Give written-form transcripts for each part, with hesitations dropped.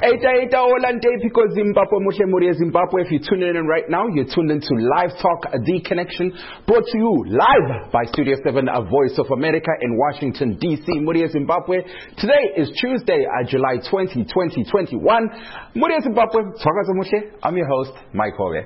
Eta Olante because Zimbabwe Mushe Muria Zimbabwe. If you're tuning in right now, you're tuned into Live Talk, The Connection, brought to you live by Studio 7, a Voice of America in Washington, D.C. Muria Zimbabwe. Today is Tuesday, July 20, 2021. Muria Zimbabwe, Twakaza Mushe. I'm your host, Mike Hove.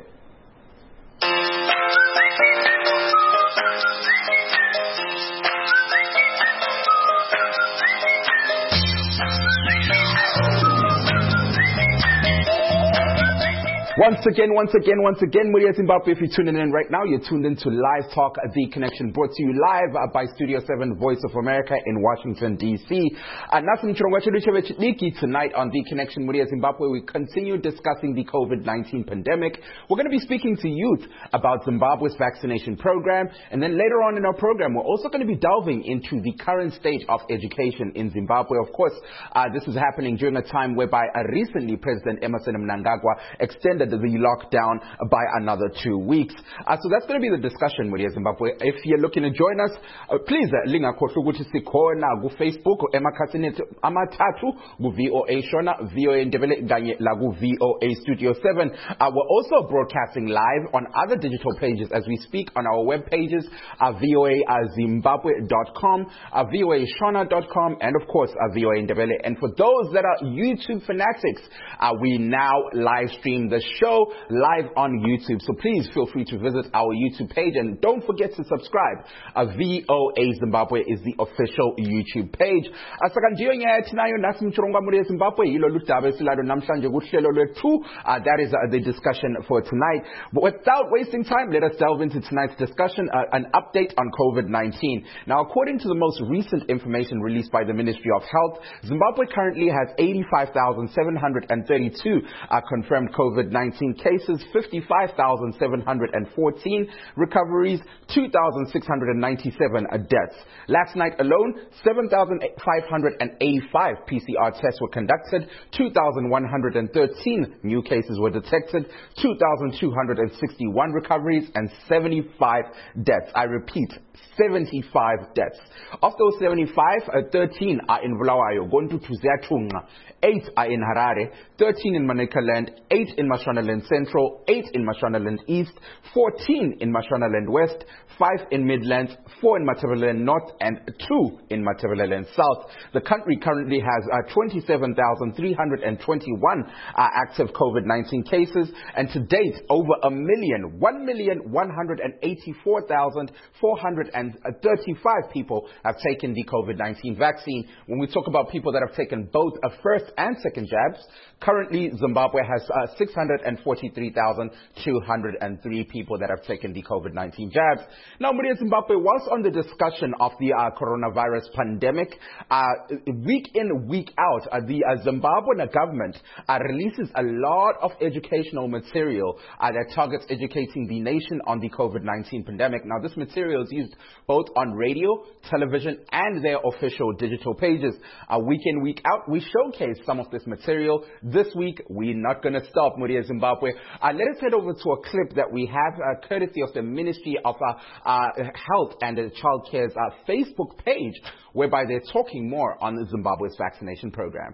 Once again, Muria Zimbabwe, if you're tuning in right now, you're tuned into Live Talk, The Connection, brought to you live by Studio 7, Voice of America in Washington, D.C. Tonight on The Connection, Muria Zimbabwe, we continue discussing the COVID-19 pandemic. We're going to be speaking to youth about Zimbabwe's vaccination program, and then later on in our program, we're also going to be delving into the current state of education in Zimbabwe. Of course, this is happening during a time whereby recently President Emmerson Mnangagwa extended the lockdown by another 2 weeks. So that's going to be the discussion with Zimbabwe. If you're looking to join us, please linga khohla ukuthi sikhona ku Facebook emakhathini amathathu ku VOA Shona, VOA Ndebele kanye la ku VOA Studio 7. We're also broadcasting live on other digital pages as we speak on our web pages, voazimbabwe.com, voashona.com, and of course VOA Ndebele. And for those that are YouTube fanatics, we now live stream the show live on YouTube. So please feel free to visit our YouTube page and don't forget to subscribe. VOA Zimbabwe is the official YouTube page. That is the discussion for tonight. But without wasting time, let us delve into tonight's discussion, an update on COVID-19. Now, according to the most recent information released by the Ministry of Health, Zimbabwe currently has 85,732 confirmed COVID-19 cases, 55,714 recoveries, 2,697 deaths. Last night alone, 7,585 PCR tests were conducted, 2,113 new cases were detected, 2,261 recoveries, and 75 deaths. I repeat, 75 deaths. Of those 75, 13 are in Bulawayo, Gondu Tuziatunga, 8 are in Harare, 13 in Manicaland, 8 in Mashonaland Central, 8 in Mashonaland East, 14 in Mashonaland West, 5 in Midlands, 4 in Matabeleland North, and 2 in Matabeleland South. The country currently has 27,321 active COVID-19 cases, and to date, over 1,184,435 people have taken the COVID-19 vaccine. When we talk about people that have taken both a first and second jabs, currently Zimbabwe has 643,203 people that have taken the COVID-19 jabs. Now, Muria Zimbabwe, whilst on the discussion of the coronavirus pandemic, week in, week out, the Zimbabwean government releases a lot of educational material that targets educating the nation on the COVID-19 pandemic. Now, this material is used both on radio, television, and their official digital pages. Week in, week out, we showcase some of this material. This week, we're not going to stop, Muria Zimbabwe. Let us head over to a clip that we have courtesy of the Ministry of Health and Child Care's Facebook page, whereby they're talking more on Zimbabwe's vaccination program.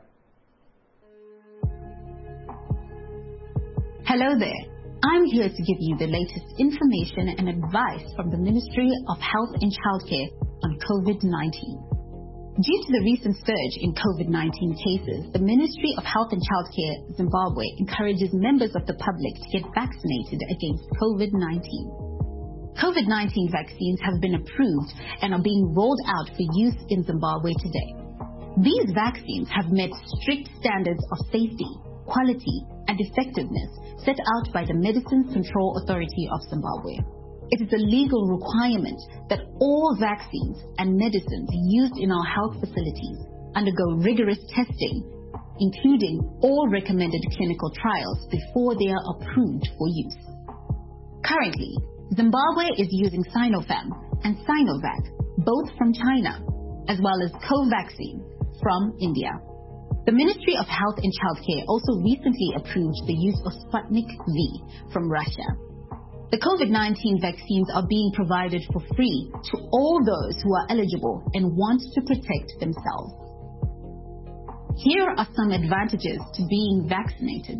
Hello there. I'm here to give you the latest information and advice from the Ministry of Health and Childcare on COVID-19. Due to the recent surge in COVID-19 cases, the Ministry of Health and Childcare Zimbabwe encourages members of the public to get vaccinated against COVID-19. COVID-19 vaccines have been approved and are being rolled out for use in Zimbabwe today. These vaccines have met strict standards of safety, quality, and effectiveness set out by the Medicines Control Authority of Zimbabwe. It is a legal requirement that all vaccines and medicines used in our health facilities undergo rigorous testing, including all recommended clinical trials before they are approved for use. Currently, Zimbabwe is using Sinopharm and Sinovac, both from China, as well as Covaxin from India. The Ministry of Health and Childcare also recently approved the use of Sputnik V from Russia. The COVID-19 vaccines are being provided for free to all those who are eligible and want to protect themselves. Here are some advantages to being vaccinated.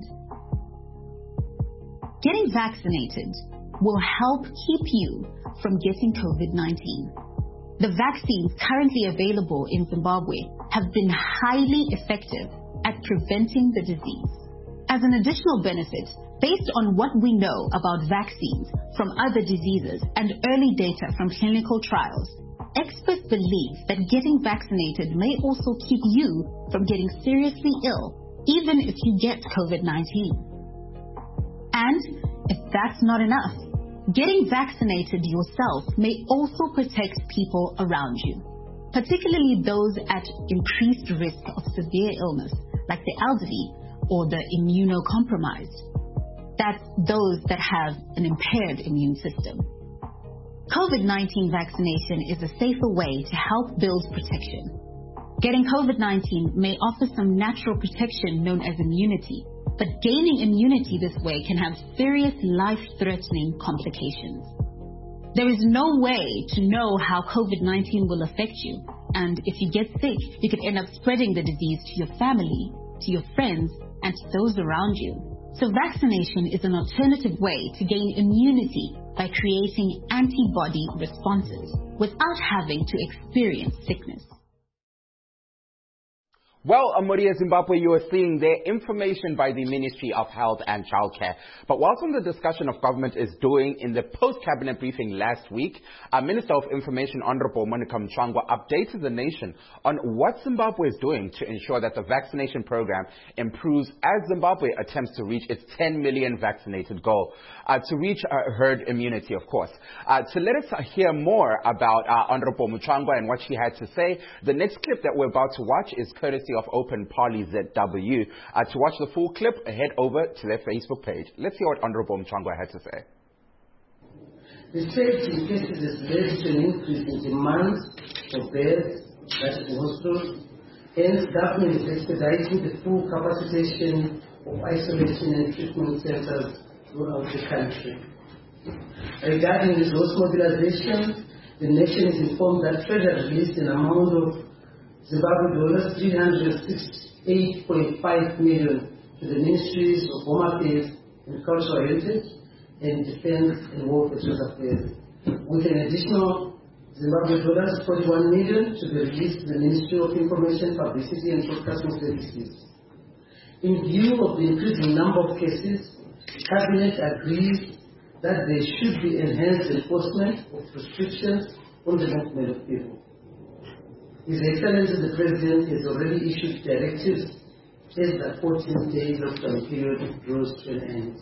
Getting vaccinated will help keep you from getting COVID-19. The vaccines currently available in Zimbabwe have been highly effective at preventing the disease. As an additional benefit, based on what we know about vaccines from other diseases and early data from clinical trials, experts believe that getting vaccinated may also keep you from getting seriously ill, even if you get COVID-19. And if that's not enough, getting vaccinated yourself may also protect people around you, particularly those at increased risk of severe illness, like the elderly or the immunocompromised. That's those that have an impaired immune system. COVID-19 vaccination is a safer way to help build protection. Getting COVID-19 may offer some natural protection known as immunity, but gaining immunity this way can have serious life-threatening complications. There is no way to know how COVID-19 will affect you, and if you get sick, you could end up spreading the disease to your family, to your friends, and to those around you. So vaccination is an alternative way to gain immunity by creating antibody responses without having to experience sickness. Well, Amuria Zimbabwe, you are seeing there information by the Ministry of Health and Childcare. But whilst on the discussion of government is doing in the post-cabinet briefing last week, our Minister of Information, Honorable Monica Mchwangwa, updated the nation on what Zimbabwe is doing to ensure that the vaccination program improves as Zimbabwe attempts to reach its 10 million vaccinated goal, to reach herd immunity, of course. To let us hear more about Honorable Mchwangwa and what she had to say, the next clip that we're about to watch is courtesy of Open Parley ZW. To watch the full clip, head over to their Facebook page. Let's hear what Honorable Mchwangwa had to say. The surge in cases has led to an increase in demand for beds, that is hospitals. Hence, government is expediting the full capacitation of isolation and treatment centers throughout the country. Regarding resource mobilization, the nation is informed that Treasury released an amount of Zimbabwe $368.5 million to the Ministries of Home Affairs and Cultural Heritage and Defense and War Veterans Affairs, with an additional Zimbabwe $41 million to be released to the Ministry of Information, Publicity and Broadcasting Services. In view of the increasing number of cases, the Cabinet agrees that there should be enhanced enforcement of restrictions on the movement of people. His Excellency the President has already issued directives as the 14-day lockdown period draws to an end.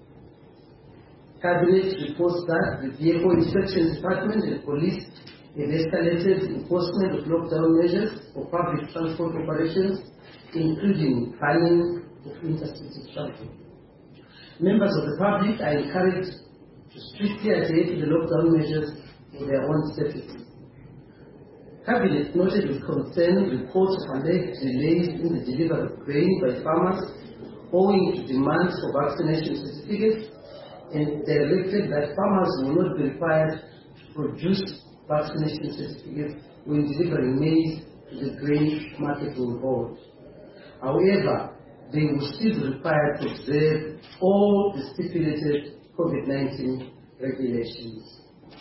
Cabinet reports that the Vehicle Inspection Department and Police have escalated enforcement of lockdown measures for public transport operations, including banning of intercity traffic. Members of the public are encouraged to strictly adhere to the lockdown measures for their own safety. Cabinet noted with concern reports of alleged delays in the delivery of grain by farmers owing to demands for vaccination certificates, and directed that farmers will not be required to produce vaccination certificates when delivering maize to the grain marketing board. However, they will still be required to observe all the stipulated COVID-19 regulations.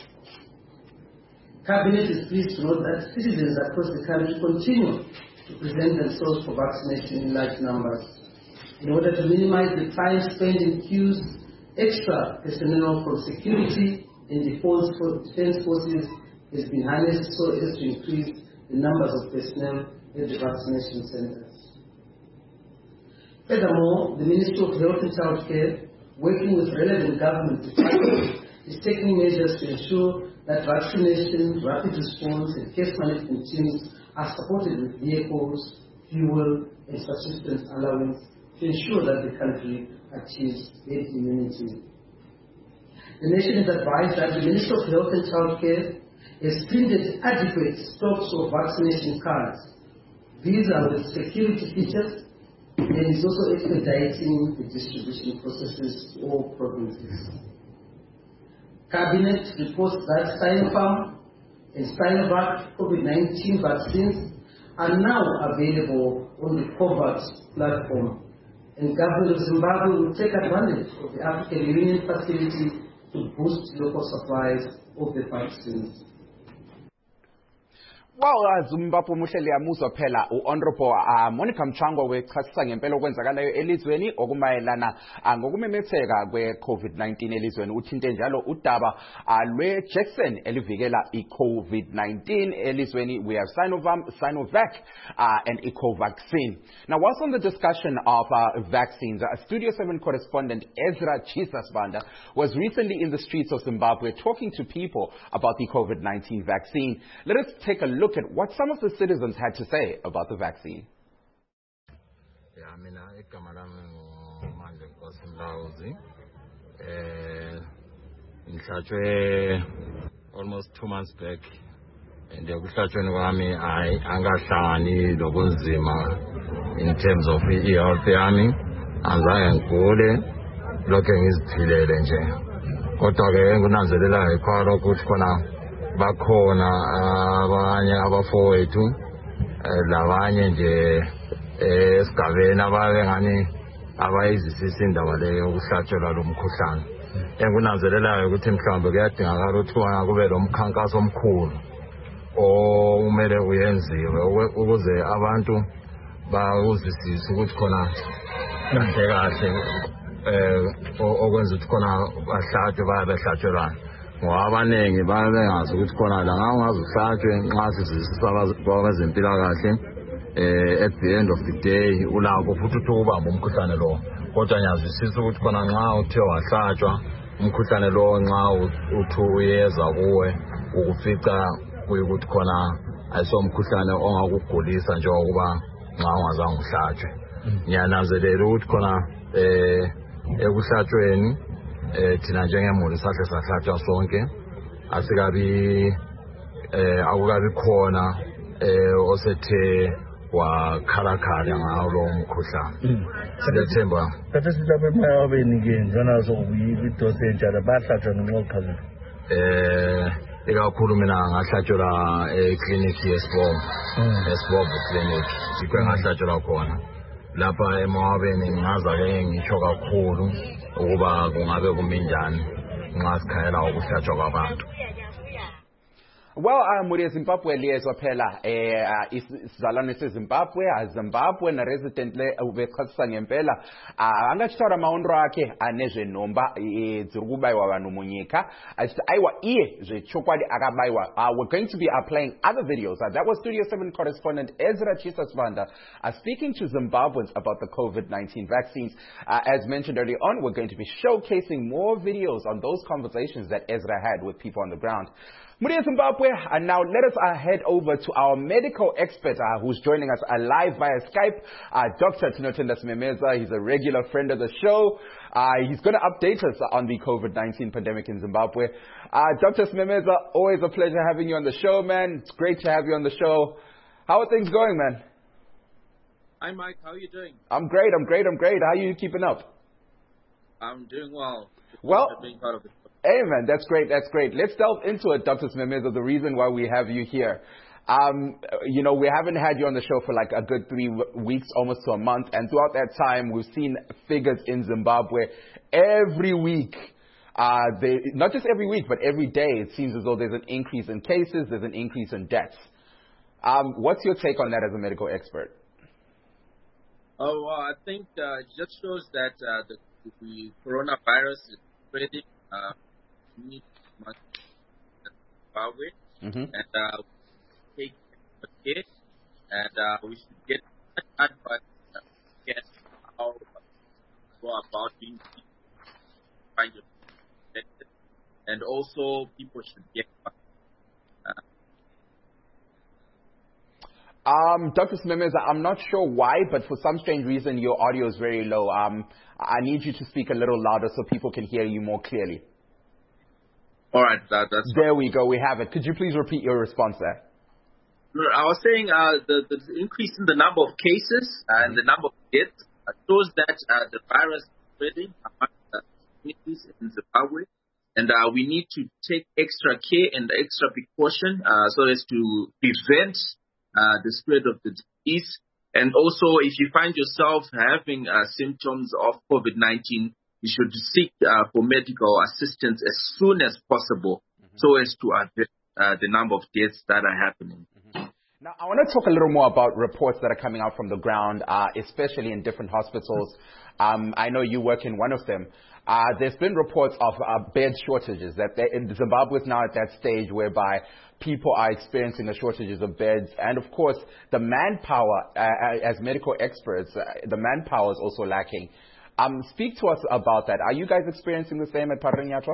Cabinet is pleased to note that citizens across the country continue to present themselves for vaccination in large numbers. In order to minimize the time spent in queues, extra personnel from security and defense forces has been harnessed so as to increase the numbers of personnel at the vaccination centers. Furthermore, the Ministry of Health and Childcare, working with relevant government departments, is taking measures to ensure that vaccination, rapid response, and case management teams are supported with vehicles, fuel, and subsistence allowance to ensure that the country achieves herd immunity. The nation is advised that the Ministry of Health and Childcare has printed adequate stocks of vaccination cards. These are with security features and is also expediting the distribution processes to all provinces. Cabinet reports that Sinopharm and Sinovac COVID-19 vaccines are now available on the COVAX platform. And government of Zimbabwe will take advantage of the African Union facility to boost local supplies of the vaccines. Well, Zimbabwe muhleli yamuzwa phela u-Honorable Monica Mchangwa wechasisa ngempela okwenzakalayo elizweni okumayelana ngokumemetheka kwe-COVID-19 elizweni. Uthinte njalo udaba lwe-Jackson elivikela i-COVID-19 elizweni. We have Sinovac and Ecovaccine. Now, whilst on the discussion of vaccines, Studio 7 correspondent Ezra Chisasbanda was recently in the streets of Zimbabwe talking to people about the COVID-19 vaccine. Let us take a look at what some of the citizens had to say about the vaccine. Almost 2 months back, and in terms of health yami azange ngigule lokho ngiziphilele nje kodwa ke ngunanzelela ikhona ukuthi khona bakhona abanye abafowethu labanye nje esigabeni abangani abayizisisa indaba leyo ukuhlatshelwa lo mkhuhlane. Engunanzelelayo ukuthi mhlawumbe kuyadingakala ukuthi kube lo mkhankaso omkhulu omele uyenziwe ukuze abantu bawuzisise ukuthi khona kahle kahle okwenza ukuthi khona bahlatshwe bayabehlatshelwana. Ngoba abaningi babengazi ukuthi khona la ngazi uhlatshwe nxa sizisisa abezempilakahle at the end of the day ulakho futhi ukubamba umkhuhlane lo. Kodwa ngiyazisisa ukuthi khona nxa uthe wahlatshwa umkhuhlane lo nxa uthi uyeza kuwe ukufica kuyikuthi khona ayisomkhuhlane ongakugulisa njengokuba nxa ungazange uhlatshwe. Ngiyananzelela ukuthi khona ekuhlatshweni thina njengemuli sahle sahlatshwa sonke asikabi akukabi khona osethe wakhalakhala ngawo lo mkhuhlane. Sithemba kade silapha emayabeni ke njana sokuyidose njalo bahlatshwa ngenxa ikakhulu mina ngahlatshelwa eclinic yesibomvu clinic sikwe ngahlatshelwa khona lapha emawabeni. Ngaza ke ngisho kakhulu ukuba kungabe kuminjani nxa sikhayela ukuhlatshwa kwabantu. Well, muri Zimbabwe liyezwa phela isizalwane seZimbabwe Zimbabwe na resident le ubechasisa ngempela angachitara maondro akhe anezve nomba dzirikubayiwa vanhu munyika achiti aiwa iye zvechokwadi akabayiwa. We're going to be playing other videos. That was Studio 7 correspondent Ezra Chisasbanda speaking to Zimbabweans about the COVID-19 vaccines. As mentioned earlier on, we're going to be showcasing more videos on those conversations that Ezra had with people on the ground. Muria Zimbabwe, and now let us head over to our medical expert who's joining us live via Skype, Dr. Tinotenda Smemeza. He's a regular friend of the show. He's going to update us on the COVID-19 pandemic in Zimbabwe. Dr. Smemeza, always a pleasure having you on the show, man. It's great to have you on the show. How are things going, man? Hi, Mike. How are you doing? I'm great. How are you keeping up? I'm doing well. Well, being part of it. Hey, man, that's great. Let's delve into it, Dr. Smemeza, the reason why we have you here. You know, we haven't had you on the show for like a good 3 weeks, almost to a month. And throughout that time, we've seen figures in Zimbabwe every week. Not just every week, but every day, it seems as though there's an increase in cases, there's an increase in deaths. What's your take on that as a medical expert? Oh, well, I think it just shows that the coronavirus is spreading. We need much Zimbabwe, and take care, and we should get advice how to go about being trying to protect it, and also people should get. Dr. Smemeza, I'm not sure why, but for some strange reason your audio is very low. I need you to speak a little louder so people can hear you more clearly. All right, that's there we go. We have it. Could you please repeat your response there? I was saying the increase in the number of cases and the number of deaths shows that the virus is spreading among the communities in Zimbabwe, and we need to take extra care and extra precaution so as to prevent the spread of the disease. And also, if you find yourself having symptoms of COVID-19, you should seek for medical assistance as soon as possible so as to avert the number of deaths that are happening. Now, I want to talk a little more about reports that are coming out from the ground, especially in different hospitals. I know you work in one of them. There's been reports of bed shortages, that in Zimbabwe is now at that stage whereby people are experiencing the shortages of beds. And of course, the manpower, as medical experts, the manpower is also lacking. Speak to us about that. Are you guys experiencing the same at Pharanyatwa?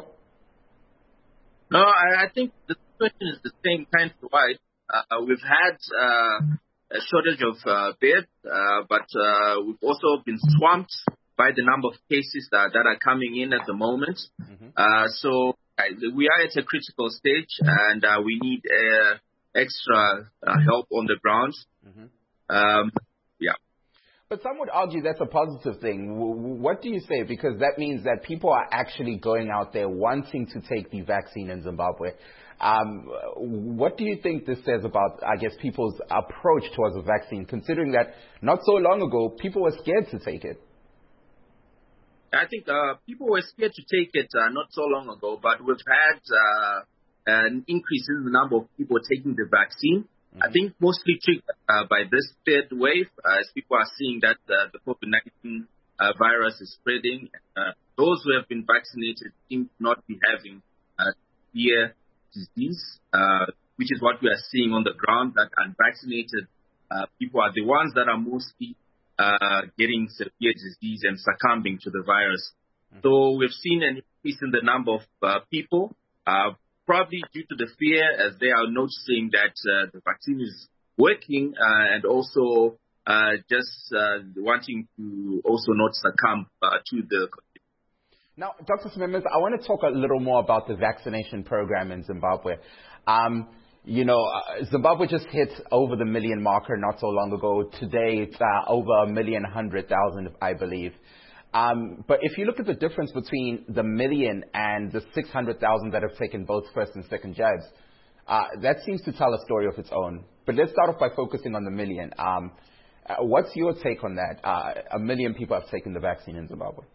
No, I think the situation is the same countrywide. We've had a shortage of beds, but we've also been swamped by the number of cases that are coming in at the moment. So we are at a critical stage, and we need extra help on the ground. Yeah. But some would argue that's a positive thing. What do you say? Because that means that people are actually going out there wanting to take the vaccine in Zimbabwe. What do you think this says about, I guess, people's approach towards the vaccine, considering that not so long ago, people were scared to take it? I think people were scared to take it not so long ago, but we've had an increase in the number of people taking the vaccine. I think mostly triggered by this third wave, as people are seeing that the COVID-19 virus is spreading. Those who have been vaccinated seem to not be having severe disease, which is what we are seeing on the ground, that unvaccinated people are the ones that are mostly getting severe disease and succumbing to the virus. So we've seen an increase in the number of people, probably due to the fear, as they are noticing that the vaccine is working, and also just wanting to also not succumb to the condition. Now, Dr. Smemez, I want to talk a little more about the vaccination program in Zimbabwe. Zimbabwe just hit over the million marker not so long ago. Today, it's over 1,100,000, I believe. But if you look at the difference between the million and the 600,000 that have taken both first and second jabs, that seems to tell a story of its own. But let's start off by focusing on the million. What's your take on that? 1 million people have taken the vaccine in Zimbabwe.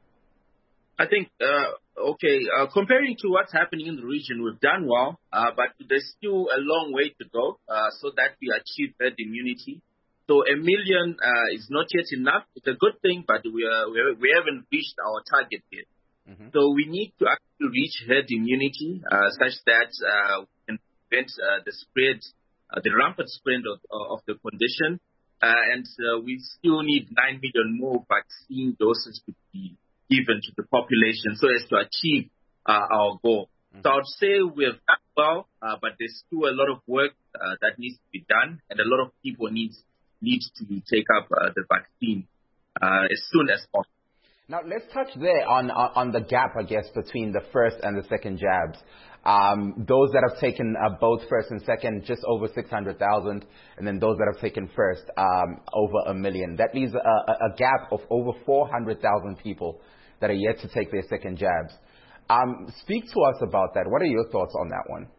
I think, comparing to what's happening in the region, we've done well, but there's still a long way to go so that we achieve herd immunity. So 1 million is not yet enough. It's a good thing, but we haven't reached our target yet. So we need to actually reach herd immunity such that we can prevent the spread, the rampant spread of the condition. And we still need 9 million more vaccine doses to be given to the population so as to achieve our goal. So I would say we've done well, but there's still a lot of work that needs to be done, and a lot of people need to take up the vaccine as soon as possible. Now, let's touch there on the gap, I guess, between the first and the second jabs. Those that have taken both first and second, just over 600,000, and then those that have taken first, over 1 million. That leaves a gap of over 400,000 people that are yet to take their second jabs. Speak to us about that. What are your thoughts on that one?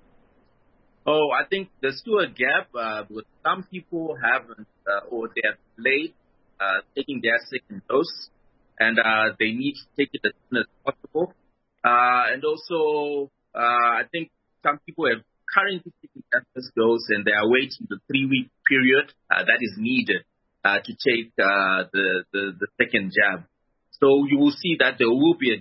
Oh, I think there's still a gap. But some people haven't, or they have delayed taking their second dose, and they need to take it as soon as possible. And also, I think some people have currently taken their first dose, and they are waiting the 3-week period that is needed to take the second jab. So you will see that there will be a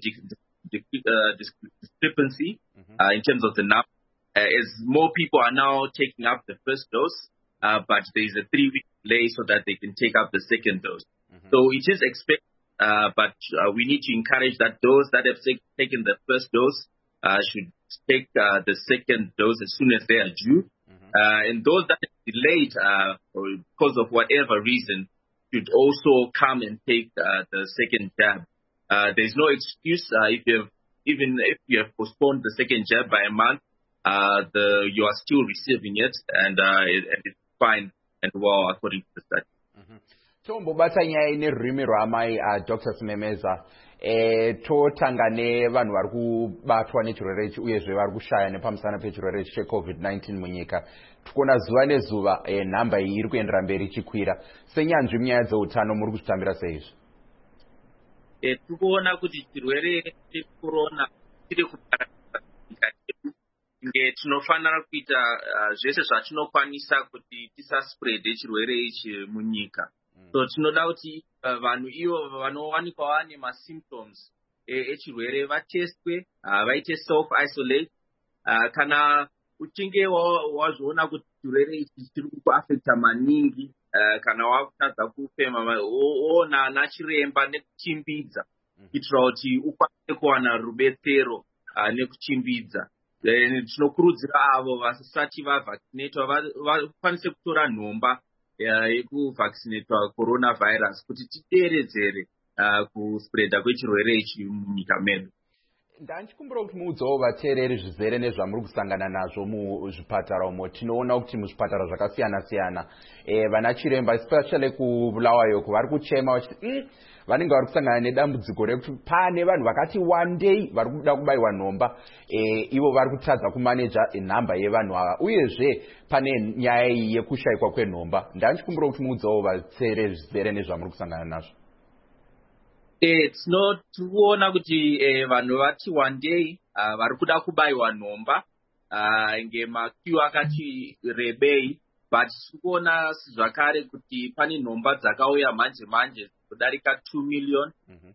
discrepancy in terms of the number. As more people are now taking up the first dose, but there is a 3-week delay so that they can take up the second dose. So it is expected, but we need to encourage that those that have taken the first dose should take the second dose as soon as they are due. And those that are delayed or because of whatever reason should also come and take the second jab. There's no excuse even if you have postponed the second jab by a month. You are still receiving it, and it's fine and well according to the study. Tombo bata nyaya ine rurimi rwamai Dr. Simemeza totanga nevanhu vari kubatwa nechirwere ichi uyezve vari kushaya nepamusana pechirwere ichi cheCovid-19 munyika. Tikuona zuva nezuva nhamba iyi iri kuendera mberi ichikwira. Senyanzvi munyaya dzeutano muri kuzvitambira seizvi? Tiri kuona kuti chirwere checorona chiri kupararira nyika yedu. Tinofanira kuita zvese zvatinokwanisa kuti tisaspread chirwere ichi munyika. So tinoda kuti vanhu ivo vanowanikwa vane masymptoms echirwere vatestwe, vaite self isolate. Kana uchinge wazviona kuti chirwere ichi chiri kukuafecta maningi, kana wakutadza kufema, woona ana chiremba nekuchimbidza kuitira kuti ukwanise kuwana rubetsero nekuchimbidza. Tinokurudzira avo vasati vavaccinatwa vakwanise kutora nhomba yekuvaccinatwa coronavirus kuti titeeredzere kuspreada kwechirwere ichi munyika medu. Ndanchikumbira kuti muudzawo vateereri zvizere nezvamuri kusangana nazvo muzvipatara umo. Tinoona kuti muzvipatara zvakasiyana-siyana vana chiremba especially kuBulawayo vari kuchema vachiti vanenge vari kusangana nedambudziko rekuti pane vanhu vakati wandei vari kuda kubayiwa nhomba, ivo vari kutadza kumaneja nhamba yevanhu ava, uyezve pane nyaya iyi yekushayikwa kwenhomba. Ndanchikumbira kuti muudzawo vateereri zvizere nezvamuri kusangana nazvo. Tinoona kuti vanhu vati wandei vari kuda kubayiwa nhomba ngemakiu akati rebei, but tikuona zvakare kuti pane nhomba dzakauya manje kudarika 2 million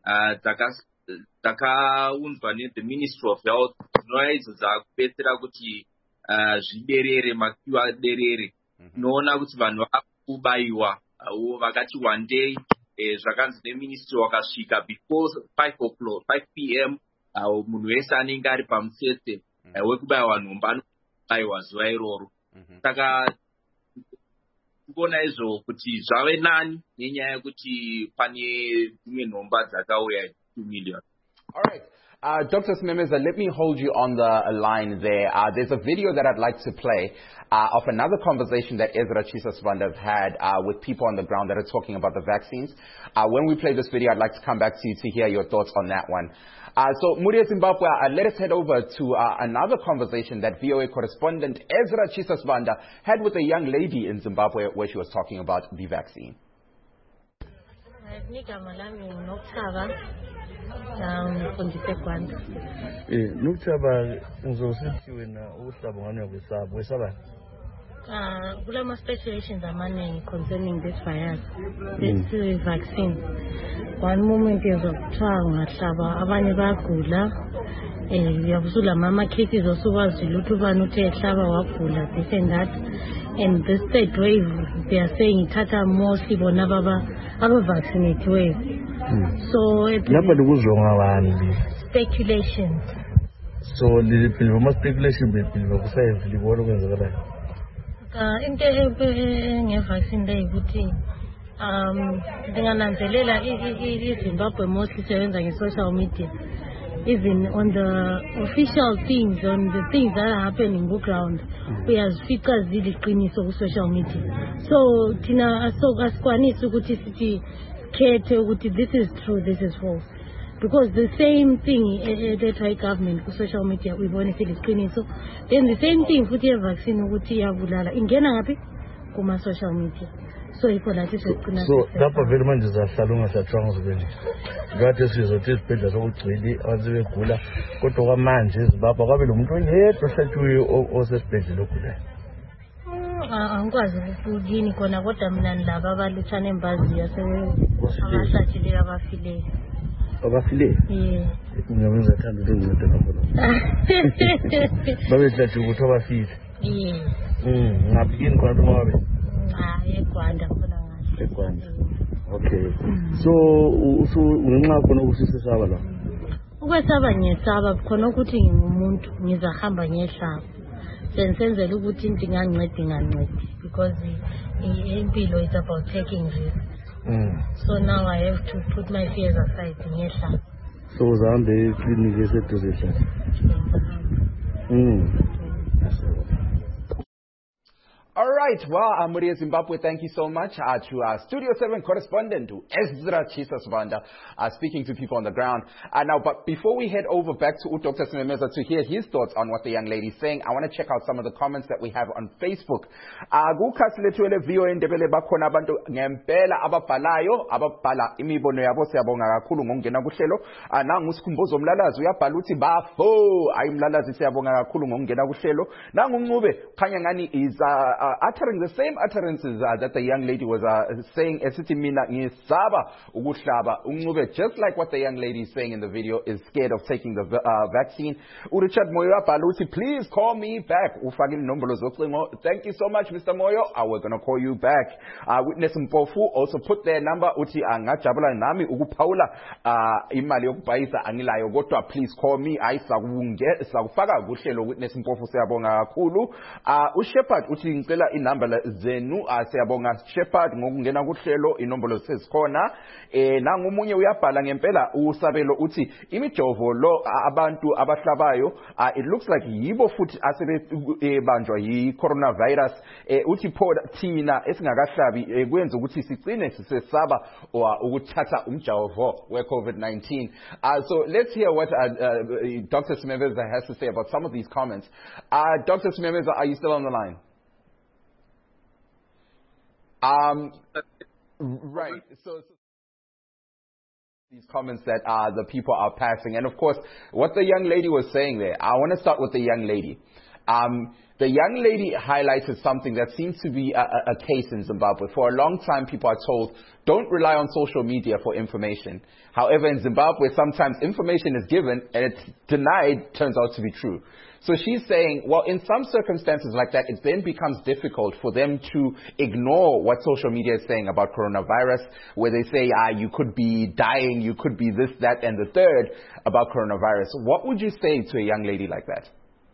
dzakaunzwa neThe Ministry of Health, dzinova idzo dzakubetsera kuti zviderere, makiu aderere. Tinoona kuti vanhu vava kubayiwa vakati wandei. Zvakanzi neministry wakasvika before 5 p.m. munhu wese anenge ari pamutsetse wekubayiwa nhomba anobayiwa zuva iroro. Saka kuona izvo kuti zvave nani nenyaya yekuti pane dzimwe nhomba dzakauya 2 million. All right. Dr. Simemeza, let me hold you on the line there. There's a video that I'd like to play of another conversation that Ezra Chisas-Vanda had with people on the ground that are talking about the vaccines. When we play this video, I'd like to come back to you to hear your thoughts on that one. So, Muria Zimbabwe, let us head over to another conversation that VOA correspondent Ezra Chisas-Vanda had with a young lady in Zimbabwe where she was talking about the vaccine. Nukuthaba ngizosithi wena uhlabangana kwesaba. Kulama speculations amaningi concerning this virus, this vaccine. One moment yezokuthiwa ngahlaba abanye bagula, yabusula mama cases osubazile ukuthi ubani uthe ehlaba wagula, this and that. And this third wave, they are saying ithatha mostly bona aba vaccinate wave. So it's speculation. So the speculation into vaccine day ukuthi ndingananzelela iZimbabwe mostly sebenza nge-social media, even on the official things, on the things that are happening on ground, uyazifika ziliqiniso ku-social media. So thina asikwanisi ukuthi sithi khethe ukuthi this is true, this is false, because the same thing the government ku social media uyibona siliqiniso, then the same thing futhi ye-vaccine ukuthi iyabulala ingena ngaphi kuma social media. So iko lathi seqina. So lapha vele manje zahlala ungasathwanga uzibeni ngathi sizothi isibhedlela sokugcwele abantu begula, kodwa kwamanje eZimbabwe kwabe lo muntu oyedwa ohlatshiwe osesibhedlela ogulayo. Angikwazi ukuyini khona, kodwa mina nilaba abalutshana embazi abahlatshile abafileyo. Abafileyo? Yeah. Ngiyabenza thanda ukunceda kakhulu. Babehlathi ukuthi abafile. Yeah. Ngaphi kini khona mababe? eGwanda khona ngathi. eGwanda. Okay. So ungenxa khona ukusisaba la. Ukwesaba ngiyesaba khona ukuthi ngingumuntu ngizahamba ngehlaba. Senzela ukuthi into ingancedi because impilo is about taking risks. So now I have to put my fears aside ngehlaba. So uzahambe eclinic eseduze. All right. Well, Muria Zimbabwe, thank you so much to our Studio 7 correspondent, to Ezra Chisasvanda, speaking to people on the ground. Now, but before we head over back to Dr. Simemeza to hear his thoughts on what the young lady is saying, I want to check out some of the comments that we have on Facebook. Kukhasilethuele VOA Ndebele bakhona abantu ngempela ababhalayo ababhala imibono yabo siyabonga kakhulu ngokungena kuhlelo. Nangu Sikhumbuzo Mlalazi uyabhala uthi bafo ayimlalazi siyabonga kakhulu ngokungena kuhlelo. Nangu Ncube khanya ngani is uttering the same utterances that the young lady was saying, esithi mina ngisaba ukuhlaba. Uncube, just like what the young lady is saying in the video, is scared of taking the vaccine. Richard Moyo Baluti, please call me back. Thank you so much, Mr. Moyo. We're going to call you back. Witness Mpofu also put their number. Uti angajabula nami ukuphawula imali yokubhayisa angilayo kodwa please call me. Sakufaka kuhlelo Witness Mpofu siyabonga kakhulu. Ushepard uthi ngicela inamba zenu siyabonga Shepard ngokungena kuhlelo inombolo sezikhona. Nangu umunye uyabhala ngempela usabelo uthi imijovo lo abantu abahlabayo it looks like yibo futhi asebanjwa yi coronavirus uthi pho thina esingakahlabi kwenza ukuthi sigcine sisesaba ukuthatha umjovo we COVID-19. So let's hear what Dr. Simemeza has to say about some of these comments. Dr. Simemeza, are you still on the line? Right. So these comments that the people are passing, and of course, what the young lady was saying there. I want to start with the young lady. The young lady highlighted something that seems to be a case in Zimbabwe. For a long time, people are told, don't rely on social media for information. However, in Zimbabwe, sometimes information is given and it's denied, turns out to be true. So she's saying, well, in some circumstances like that, it then becomes difficult for them to ignore what social media is saying about coronavirus, where they say, you could be dying, you could be this, that, and the third about coronavirus. What would you say to a young lady like that?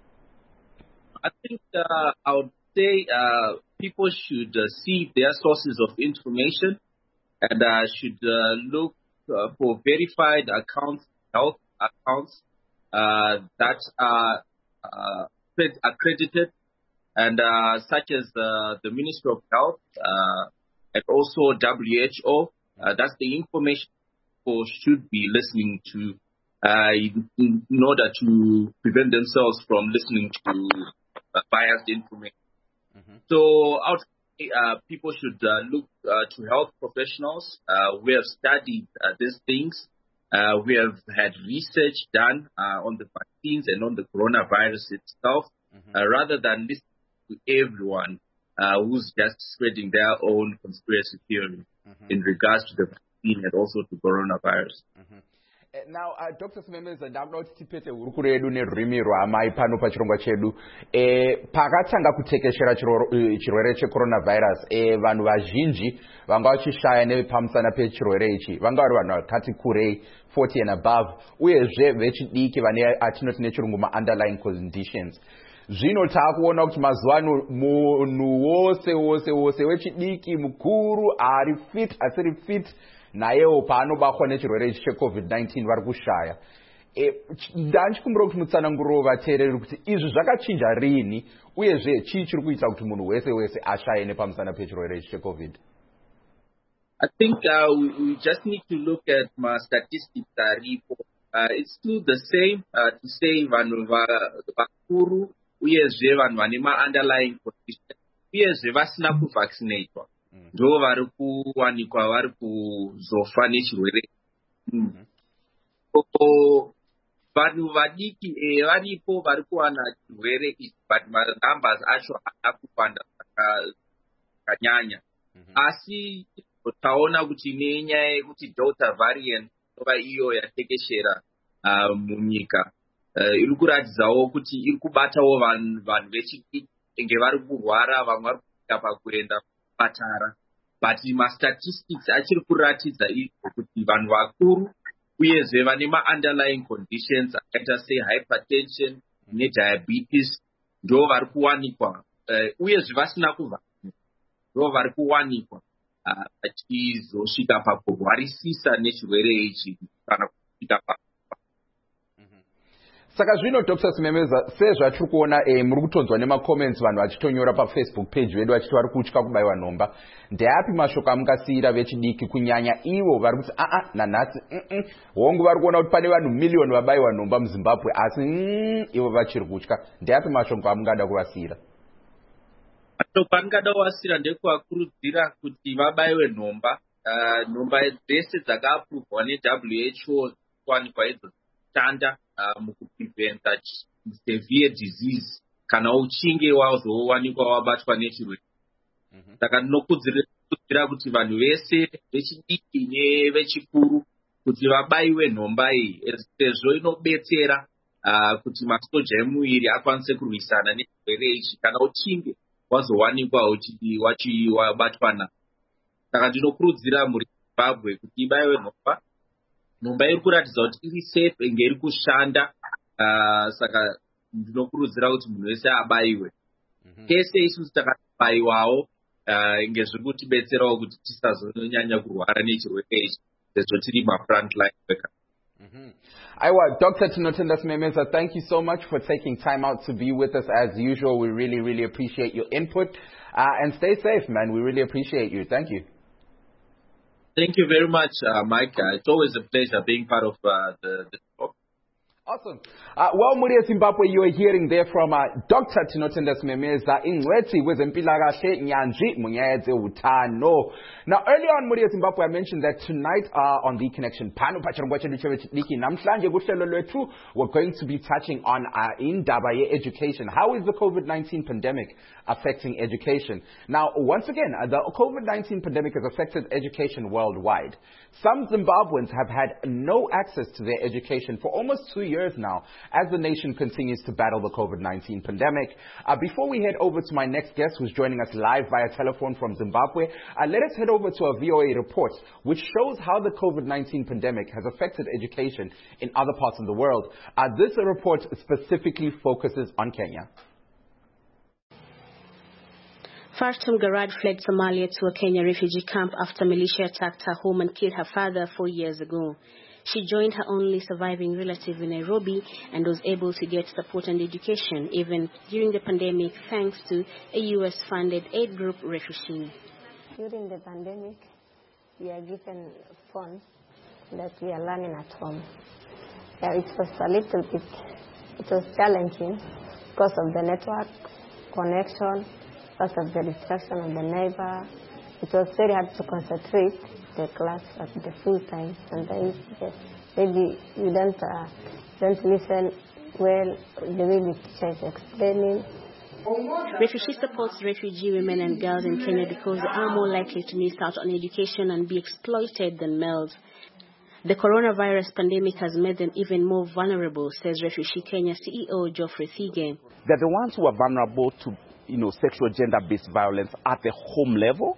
I think I would say people should see their sources of information and should look for verified accounts, health accounts that are accredited, and such as the Ministry of Health and also WHO. That's the information people should be listening to in order to prevent themselves from listening to biased information. Mm-hmm. So I would say people should look to health professionals. We have studied these things. We have had research done on the vaccines and on the coronavirus itself, rather than listening to everyone who's just spreading their own conspiracy theory in regards to the vaccine and also to coronavirus. Now, Dr. Simemeza, ndakoti tipete hurukuro yedu nerurimi rwamai pano pachirongwa chedu. Pakatanga kutekeshera chirwere checoronavirus, vanhu vazhinji vanga vachishaya nepamusana pechirwere ichi. Vanga vari vanhu vakati kurei 40 and above, uyezve vechidiki vane atinoti nechirungu ma-underlying conditions. Zvino takuona kuti mazuwano munhu wose wechidiki mukuru ari fit asiri fit nayewo paanobatwa nechirwere cheCovid-19 vari kushaya. Ndanchikumbira kuti mutsananguriro vateereri kuti izvi zvakachinja rini uyezve chii chiri kuita kuti munhu wese ashaye nepamusana pechirwere cheCovid? I think we just need to look at my statistics. It's still the same to say vanhu vakuru uyezve vanhu vane ma-underlying condition uyezve vasina kuvaccinatwa ndo vari kuwanikwa vari kuzofa nechirwere. Vanhu vadiki varipo vari kuwana chirwere ichi, but numbers acho haana kupanda zvakanyanya. Asi taona kuti nenyaya yekuti Delta variant inova iyo yatekeshera munyika, iri kuratidzawo kuti iri kubatawo vanhu vechidiki enge vari kurwara, vamwe vari kusvika pakuenda kupatara. But ma-statistics achiri kuratidza izvo kuti vanhu vakuru uyezve vane ma-underlying conditions akaita sehypertension nediabetes ndo vari kuwanikwa, uyezve vasina kuvhaccinate ndo vari kuwanikwa vachizosvika pakurwarisisa nechirwere ichi kana kusvika pa. Saka zvino Dr. Simemeza sezvatiri kuona muri kutonzwa nemacomments vanhu vachitonyora paFacebook page vedu vachiti vari kutya kubaiwa nhomba. Ndeapi mashoko amungasiyira vechidiki kunyanya ivo vari kuti nanhasi hongu vari kuona kuti pane vanhu miliyoni vabaiwa nhomba muZimbabwe asi ivo vachiri kutya. Ndeapi mashoko amungada kuvasiyira? Mashoko andingada kuvasiyira ndekuvakurudzira kuti vabaiwe nhomba. Nhomba dzese dzakaapuruvhwa neWHO kuwanikwa idzo dzishanda mukupreventa severe disease kana uchinge wazowanikwa wabatwa nechirwere. Saka ndinokurudzira kuti vanhu vese vechidiki nevechikuru kuti vabaiwe nhomba iyi sezvo inobetsera kuti masoja emuviri akwanise kurwisana nechirwere ichi kana uchinge wazowanikwa wabatwa nacho. Saka ndinokurudzira muri Zimbabwe kuti ibaiwe nhomba. Nhomba iri kuratidza kuti iri safe enge iri kushanda. Saka ndinokurudzira kuti munhu wese abaiwe. Tese isusu takabaiwawo enge zviri kutibetserawo kuti tisazonyanya kurwara nechirwere ichi sezvo tiri front line workers. Aiwa, Dr. Tinotenda Simemeza, thank you so much for taking time out to be with us as usual. We really, really appreciate your input. And stay safe, man. We really appreciate you. Thank you. Thank you very much, Mike. It's always a pleasure being part of the show. Awesome. Well, Muria Zimbabwe, you are hearing there from Dr. Tinotenda Simemeza, ingwethi wezempilakahle nyanji munyayedze utano. Now, earlier on, Muria Zimbabwe, I mentioned that tonight on The Connection panel, we're going to be touching on indaba education. How is the COVID-19 pandemic affecting education? Now, once again, the COVID-19 pandemic has affected education worldwide. Some Zimbabweans have had no access to their education for almost 2 years now as the nation continues to battle the COVID-19 pandemic. Before we head over to my next guest who's joining us live via telephone from Zimbabwe, let us head over to a VOA report which shows how the COVID-19 pandemic has affected education in other parts of the world. This report specifically focuses on Kenya. Fartum Garad fled Somalia to a Kenya refugee camp after militia attacked her home and killed her father 4 years ago. She joined her only surviving relative in Nairobi and was able to get support and education even during the pandemic thanks to a US-funded aid group Refugee. During the pandemic, we are given phones that we are learning at home. It was a little bit, it was challenging because of the network connection, because of the distraction of the neighbor. It was very hard to concentrate the class at the full time. Sometimes maybe you don't listen well the way the teacher is explaining. Refugee supports refugee women and girls in Kenya because they are more likely to miss out on education and be exploited than males. The coronavirus pandemic has made them even more vulnerable, says Refugee Kenya CEO Geoffrey Thige. They're the ones who are vulnerable to sexual gender-based violence at the home level.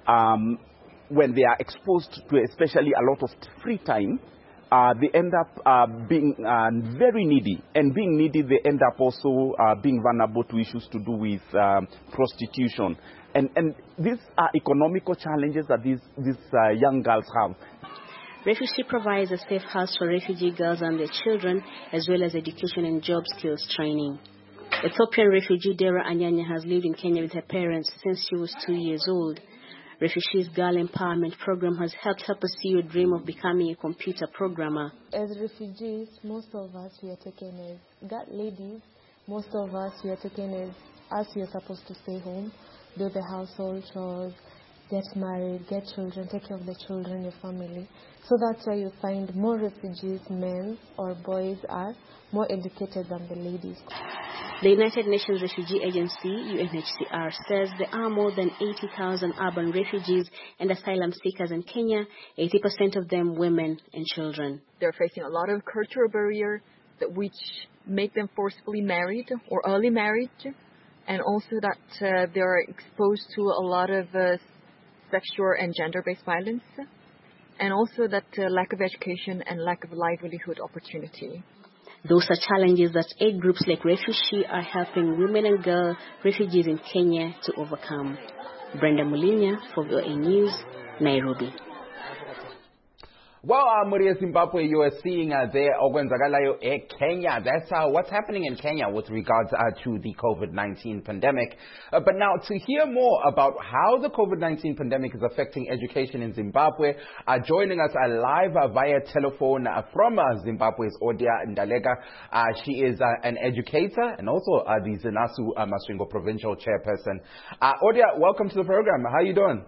When they are exposed to especially a lot of free time, they end up being very needy. And being needy, they end up also being vulnerable to issues to do with prostitution. And these are economical challenges that these young girls have. Refugee provides a safe house for refugee girls and their children, as well as education and job skills training. Ethiopian refugee Dera Anyanya has lived in Kenya with her parents since she was 2 years old. Refugees Girl Empowerment Program has helped her pursue a dream of becoming a computer programmer. As refugees, most of us we are taken as ladies. Most of us we are taken as we are supposed to stay home, do the household chores, get married, get children, take care of the children, your family. So that's why you find more refugees, men or boys, are more educated than the ladies. The United Nations Refugee Agency, UNHCR, says there are more than 80,000 urban refugees and asylum seekers in Kenya, 80% of them women and children. They're facing a lot of cultural barriers which make them forcibly married or early married, and also that they're exposed to a lot of sexual and gender-based violence, and also that lack of education and lack of livelihood opportunity. Those are challenges that aid groups like Refugee are helping women and girl refugees in Kenya to overcome. Brenda Mulinya for VOA News, Nairobi. Well, Maria Zimbabwe, you are seeing there okwenzakalayo Kenya. That's what's happening in Kenya with regards to the COVID-19 pandemic. But now, to hear more about how the COVID-19 pandemic is affecting education in Zimbabwe, joining us live via telephone from Zimbabwe's Odia Ndalega. She is an educator and also the Zinasu Masvingo provincial chairperson. Odia, welcome to the program. How are you doing?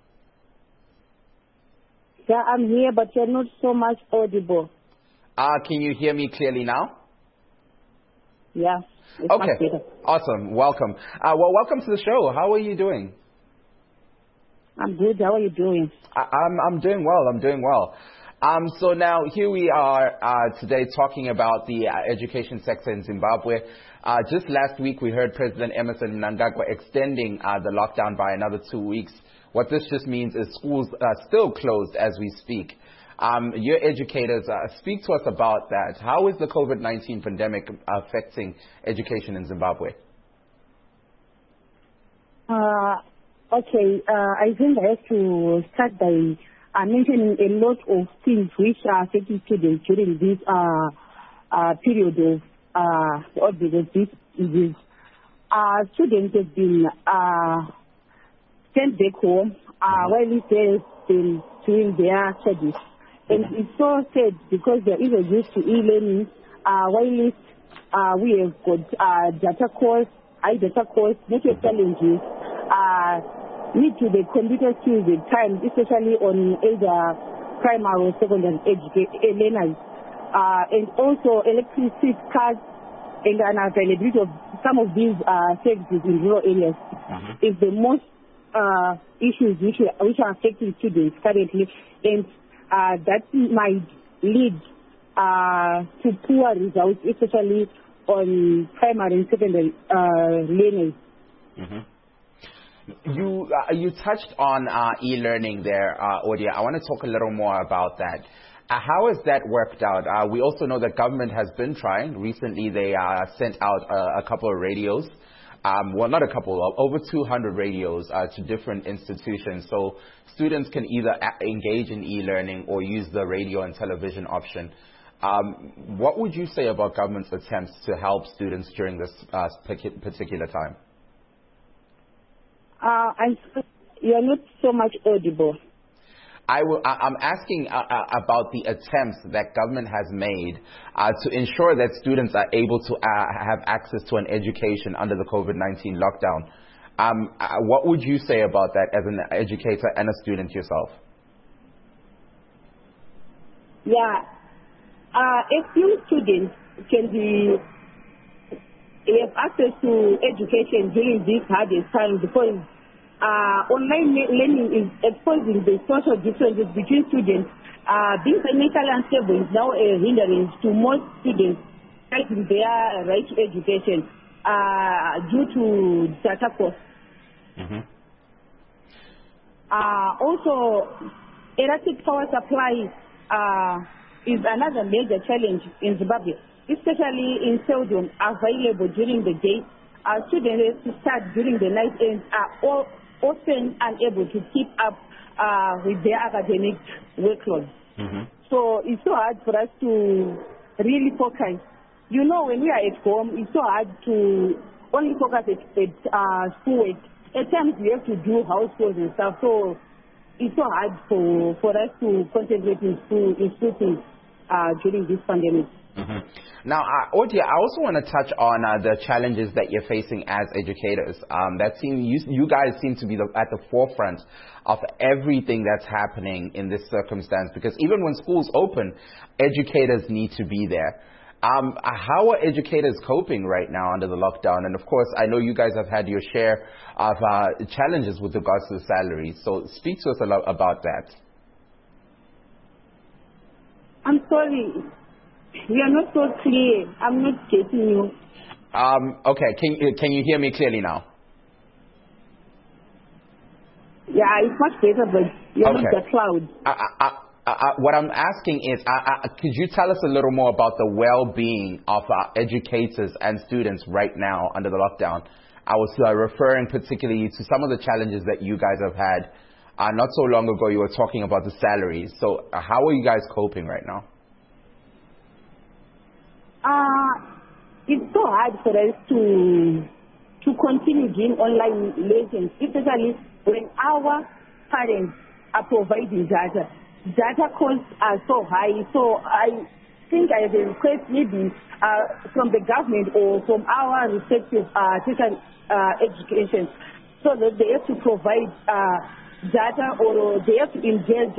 Yeah, I'm here, but you're not so much audible. Can you hear me clearly now? Yeah. Okay. Awesome. Welcome. Well, welcome to the show. How are you doing? I'm good. How are you doing? I'm doing well. I'm doing well. So now here we are today talking about the education sector in Zimbabwe. Just last week we heard President Emmerson Mnangagwa extending the lockdown by another 2 weeks. What this just means is schools are still closed as we speak. Your educators, speak to us about that. How is the COVID-19 pandemic affecting education in Zimbabwe? Okay, I think I have to start by mentioning a lot of things which are affecting students during this period of this disease. Students have been sent back home while they've been doing their studies. And it's so sad because there is a use to e-learning, while we have got data course, network challenges, need to the computer skills at times, especially on either primary or secondary learners. And also electricity cuts and unavailability of some of these services in rural areas is the most issues which are affecting students currently, and that might lead to poor results, especially on primary and secondary learners. You touched on e-learning there, Odia. I want to talk a little more about that. How has that worked out? We also know that government has been trying. Recently, they sent out a couple of radios. Well, not a couple, over 200 radios to different institutions. So students can either engage in e-learning or use the radio and television option. What would you say about government's attempts to help students during this particular time? You're not so much audible. I'm asking about the attempts that government has made to ensure that students are able to have access to an education under the COVID-19 lockdown. What would you say about that as an educator and a student yourself? Yeah. A few students have access to education during this hardest time because online learning is exposing the social differences between students. Being financially unstable is now a hindrance to most students fighting their right to education due to data costs. Also, erratic power supply is another major challenge in Zimbabwe, especially in seldom available during the day. Students who start during the night and are often unable to keep up with their academic workload. So it's so hard for us to really focus. You know, when we are at home, it's so hard to only focus at schoolwork. At times we have to do house chores and stuff, so it's so hard for us to concentrate in school things during this pandemic. Now, Odia, I also want to touch on the challenges that you're facing as educators. You guys seem to be at the forefront of everything that's happening in this circumstance, because even when schools open, educators need to be there. How are educators coping right now under the lockdown? And of course, I know you guys have had your share of challenges with regards to the salaries. So speak to us a lot about that. I'm sorry. You are not so clear. I'm not getting you. Okay. Can you hear me clearly now? Yeah, it's much better, but you're not that loud. What I'm asking is, could you tell us a little more about the well-being of educators and students right now under the lockdown? I was referring particularly to some of the challenges that you guys have had not so long ago you were talking about the salaries. So how are you guys coping right now? It's so hard for us to continue doing online lessons, especially when our parents are providing data. Data costs are so high. So I think I have a request maybe from the government or from our respective teacher education, so that they have to provide data, or they have to engage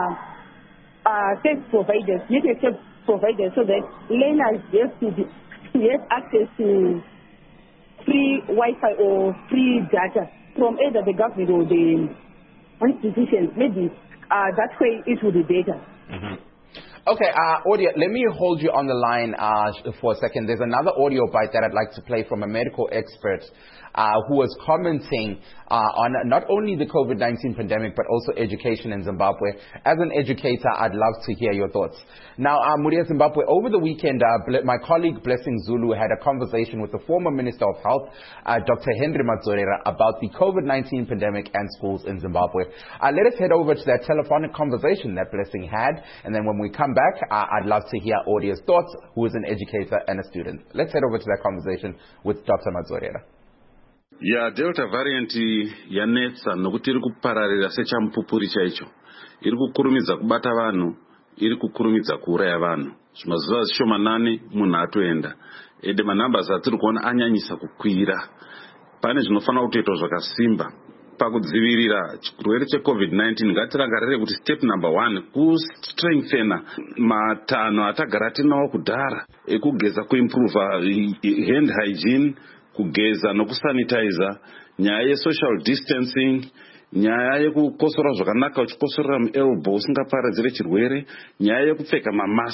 service providers, network service providers, so that learners have to have access to free Wi-Fi or free data from either the government or the institutions. Maybe that way it will be better. Mm-hmm. Okay, Odia, let me hold you on the line for a second. There's another audio bite that I'd like to play from a medical expert who was commenting on not only the COVID-19 pandemic, but also education in Zimbabwe. As an educator, I'd love to hear your thoughts. Now, Muria Zimbabwe, over the weekend, my colleague Blessing Zulu had a conversation with the former Minister of Health, Dr. Henry Madzorera, about the COVID-19 pandemic and schools in Zimbabwe. Let us head over to that telephonic conversation that Blessing had, and then when we come back, I'd love to hear Odia's thoughts, who is an educator and a student. Let's head over to that conversation with Dr. Madzorera. Ya Delta variant yanetsa nokuti iri kupararira sechamupupuri chaicho. Iri kukurumidza kubata vanhu, iri kukurumidza kuuraya vanhu. Mazuva zvishomanani munhu atoenda. Ende manambers atiri kuona anyanyisa kukwira. Pane zvinofanira kutoitwa zvakasimba pakudzivirira chirwere cheCovid-19. Ngatirangarire kuti step number 1 kustrengthena matanho atagara tinawo kudhara ekugeza kuimprove hand hygiene, kugeza nokusanitizer, nyaya yesocial distancing, nyaya yekukosora zvakanaka uchikosorera muelbow usingaparadzire chirwere, nyaya yekupfeka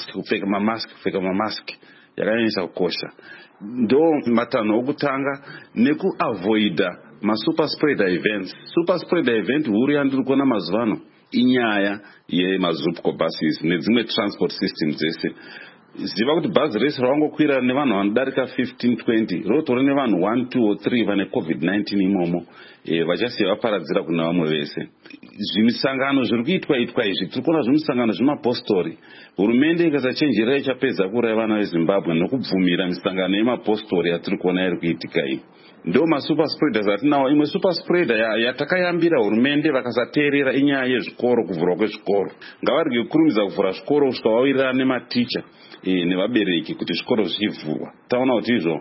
mamask yakanyanyisa kukosha. Ndo matanho okutanga, nekuavoida super spreader events. Super spreader event huru yandiri kuona mazuva ano inyaya yemazupco buses nedzimwe transport systems dzese. Ziva kuti bhazi rese rawangokwira nevanhu vanodarika 15-20 rotori nevanhu 1, 2 or 3 vane COVID-19 imomo, vachasiya vaparadzira kuna vamwe vese. Zvimisangano zviri kuitwa izvi, tiri kuona zvimisangano zvemapostori. Hurumende ikasachenjerera ichapedza kuuraya vana veZimbabwe nokubvumira misangano yemapostori yatiri kuona iri kuitika iyi. Ndo masuper spreaders atinawo. Imwe super spreader yatakayambira hurumende vakasateerera inyaya yezvikoro, kuvhurwa kwezvikoro. Ngavarege kukurumidza kuvhura zvikoro kusvika vawirirana nematicha nevabereki kuti zvikoro zvichivhurwa. Taona kuti izvo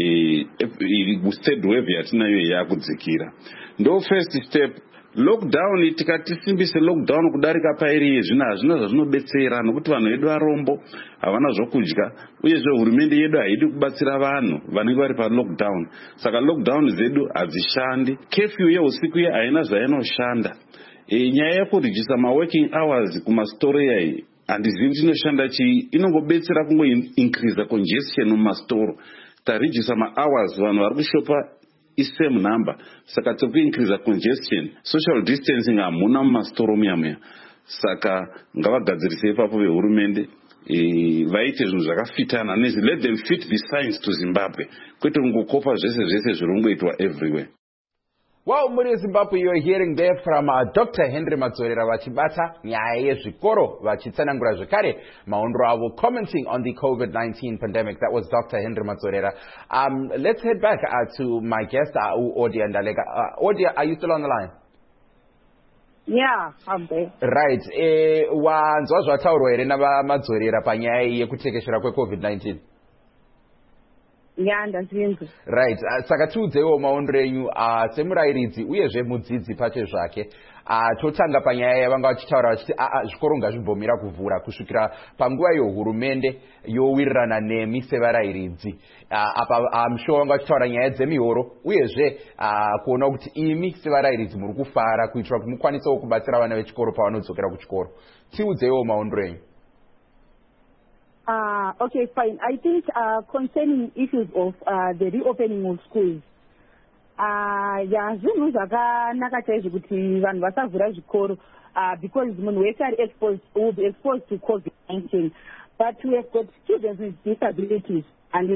third wave yatinayo yakudzikira. Ndo first step. Lockdown, tikatisimbise lockdown kudarika pairi zvina hazvina zvazvinobetsera, nokuti vanhu vedu varombo havana zvokudya, uyezve hurumende yedu haidi kubatsira vanhu vanenge vari palockdown. Saka lockdown zedu hadzishandi. Curfew yeusiku ye haina zvainoshanda. Nyaya yekuredusa maworking hours kumastore yai handizivi kuti inoshanda chii. Inongobetsera kungoincrease congestion mumastore. Taredusa mahours vanhu vari kushopa same number. Saka tikuincrease congestion. Social distancing hamuna mumastoro muya. Saka ngavagadzirise ipapo vehurumende vaite zvinhu zvakafitana. Let them fit the science to Zimbabwe. Kwete kungokopa zvese zviri kungoitwa everywhere. Well, Muri Zimbabwe, you're hearing there from Dr. Henry Madzorera vachibata nyaya yezvikoro vachitsanangura zvakare maondro avo, commenting on the COVID-19 pandemic. That was Dr. Henry Madzorera. Let's head back to my guest, Odia Ndalega. Odia, are you still on the line? Yeah, I'm there. Right. Wanzwa zvataurwa here naVamadzorera panyaya yekutekeshera kweCovid-19? Yeah, ndazvinzwa. Right. Saka tiudzewo maondro enyu semurairidzi uyezve mudzidzi pache zvake. Totanga panyaya yavanga vachitaura vachiti zvikoro ngazvimbomira kuvhura kusvikira panguva hurumende yowirirana nemi sevarairidzi. Apa sure vanga vachitaura nyaya dzemihoro uyezve kuona kuti imi sevarairidzi muri kufara kuitira kuti mukwanisewo kubatsira vana vechikoro pavanodzokera kuchikoro. Tiudzewo maondro enyu. Okay, fine. I think concerning issues of the reopening of schools, zvinhu zvakanaka chaizvo kuti vanhu vasavhura zvikoro because munhu wese will be exposed to COVID-19. But we have got students with disabilities,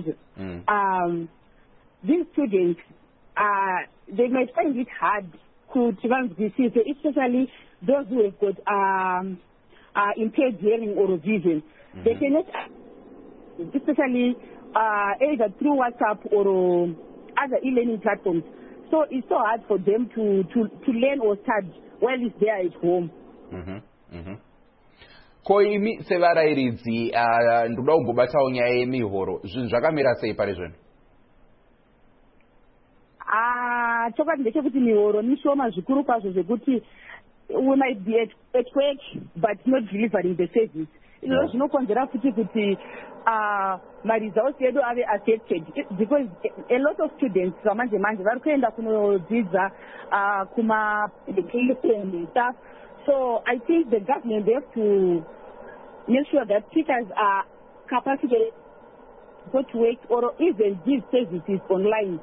and these students, they might find it hard especially those who have got impaired hearing or vision. They cannot, especially either through WhatsApp or other e-learning platforms. So it's so hard for them to learn or study while it's there at home. Ko imi sevarairidzi ndoda kungobatawo nyaya yemihoro zvinhu zvakamira sei pari zvino? Chokwadi ndechekuti mihoro mishoma zvikuru kwazvo zvekuti we might be at work but not delivering the service. Izvozvo zvinokonzera futi kuti ma-results edu ave affected because a lot of students vamanje manje vari kuenda kunodzidza kuma-education and stuff. So I think the government have to make sure that teachers are capacitated to go to work or even give services online.